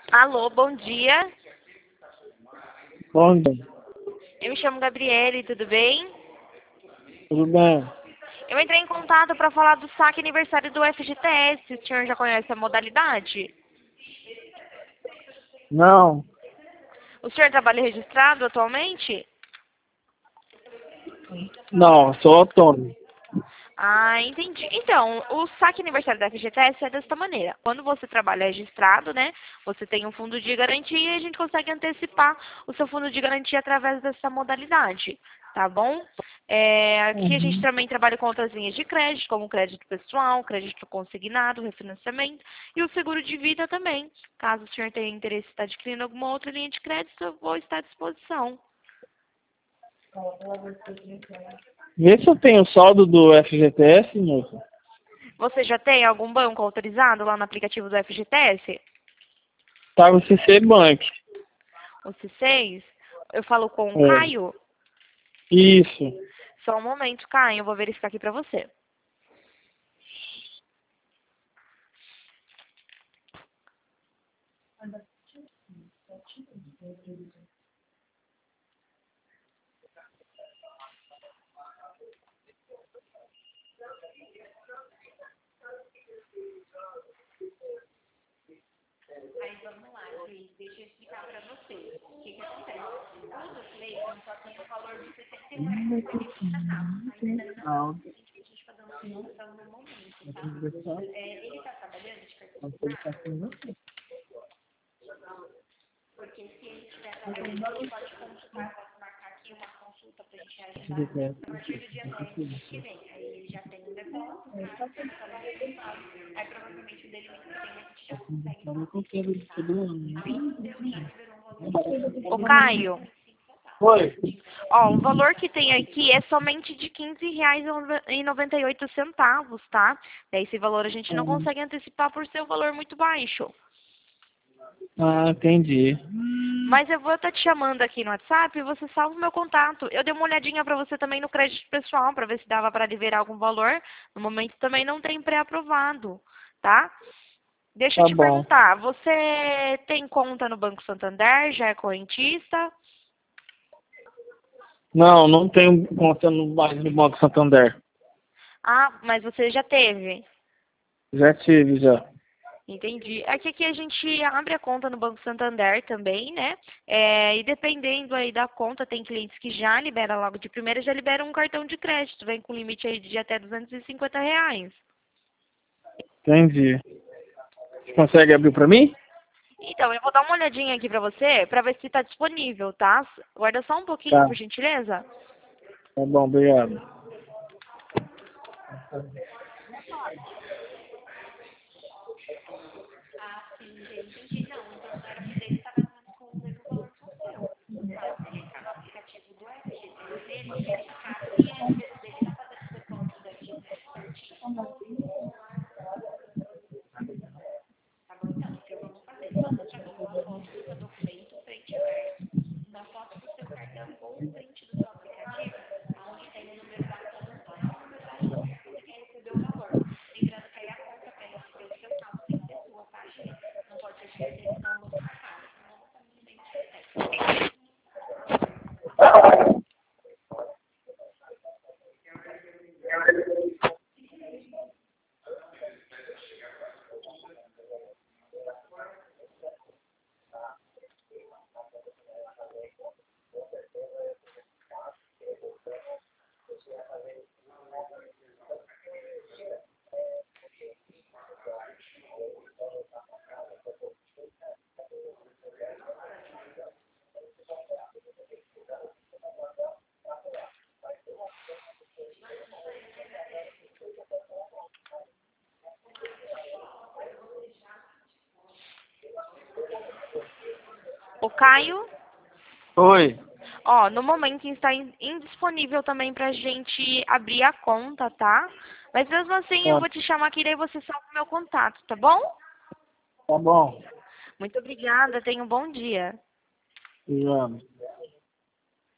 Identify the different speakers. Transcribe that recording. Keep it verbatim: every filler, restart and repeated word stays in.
Speaker 1: Alô, bom dia.
Speaker 2: Bom dia,
Speaker 1: Eu me chamo Gabriele, tudo bem?
Speaker 2: tudo bem?
Speaker 1: Eu entrei em contato para falar do saque aniversário do F G T S. O senhor já conhece a modalidade?
Speaker 2: Não,
Speaker 1: O senhor trabalha registrado atualmente?
Speaker 2: não, sou autônomo.
Speaker 1: Ah, entendi. Então, o saque aniversário da F G T S é desta maneira. Quando você trabalha registrado, né, você tem um fundo de garantia e a gente consegue antecipar o seu fundo de garantia através dessa modalidade, tá bom? É, aqui a gente
Speaker 2: Uhum.
Speaker 1: também trabalha com outras linhas de crédito, como crédito pessoal, crédito consignado, refinanciamento e o seguro de vida também. Caso o senhor tenha interesse em estar adquirindo alguma outra linha de crédito, eu vou estar à disposição.
Speaker 2: Vê se eu tenho saldo do F G T S, moça.
Speaker 1: Você já tem algum banco autorizado lá no aplicativo do F G T S?
Speaker 2: Tá no C C Bank.
Speaker 1: O C seis? Eu falo com o
Speaker 2: É.
Speaker 1: Caio?
Speaker 2: Isso.
Speaker 1: Só um momento, Caio, eu vou verificar aqui pra você. Aí vamos lá, Cris, deixa eu explicar pra você o que que acontece. O do Cleiton só tem o valor de sessenta reais e quarenta centavos. Ainda não é
Speaker 2: Não,
Speaker 1: suficiente pra gente fazer uma promoção no momento, tá? É, ele tá trabalhando de carteira assinada? Porque se ele estiver trabalhando, a gente pode consultar, posso marcar aqui uma consulta pra gente agendar a partir do dia dez do mês que vem. Aí ele já tem um depósito, caso ele trabalhe registrado. Aí provavelmente o dele mês que vem a gente já consegue fazer, tá? Aí o seu já liberou um valor de... Ô, Caio,
Speaker 2: Oi.
Speaker 1: ó, o valor que tem aqui é somente de quinze reais e noventa e oito centavos, tá? Daí esse valor a gente não consegue antecipar por ser um valor muito baixo.
Speaker 2: Ah, entendi.
Speaker 1: Mas eu vou estar te chamando aqui no WhatsApp e você salva o meu contato. Eu dei uma olhadinha para você também no crédito pessoal, para ver se dava para liberar algum valor. No momento também não tem pré-aprovado, tá? Deixa eu
Speaker 2: Tá
Speaker 1: te
Speaker 2: bom.
Speaker 1: perguntar, você tem conta no Banco Santander? Já é correntista?
Speaker 2: Não, não tenho conta no, mais no Banco Santander.
Speaker 1: Ah, mas você já teve.
Speaker 2: Já tive, já.
Speaker 1: Entendi. Aqui, aqui a gente abre a conta no Banco Santander também, né? É, e dependendo aí da conta, tem clientes que já liberam logo de primeira, já liberam um cartão de crédito, vem com limite aí de até duzentos e cinquenta reais.
Speaker 2: Entendi. Você consegue abrir pra mim?
Speaker 1: Então, eu vou dar uma olhadinha aqui pra você, pra ver se está disponível, tá? Guarda só um pouquinho,
Speaker 2: Tá.
Speaker 1: por gentileza.
Speaker 2: Tá bom, obrigado.
Speaker 1: Ah, sim, já entendi. Não, então não era que dele estava com o mesmo valor que o seu. Tá? Se ele entrar no aplicativo do F G T S dele e verificar se a empresa dele está fazendo o depósito do F G T S certinho. Tá bom, então, o que eu vou fazer? Manda pra mim uma foto do seu documento, frente e verso, uma foto do seu cartão ou um print do seu aplicativo, onde tem o número da conta e o número da agência que você quer receber o valor. Lembrando que aí a conta para receber o seu saldo tem que ser sua, tá, Gê? Não pode ser F G T S, não, o banco não paga, senão você também tem que ter. O Caio,
Speaker 2: Oi.
Speaker 1: ó, no momento está in- indisponível também pra gente abrir a conta, tá? Mas mesmo assim eu
Speaker 2: Tá,
Speaker 1: vou te chamar aqui, daí você salva o meu contato, tá bom?
Speaker 2: tá bom.
Speaker 1: Muito obrigada, tenha um bom dia.
Speaker 2: Obrigado.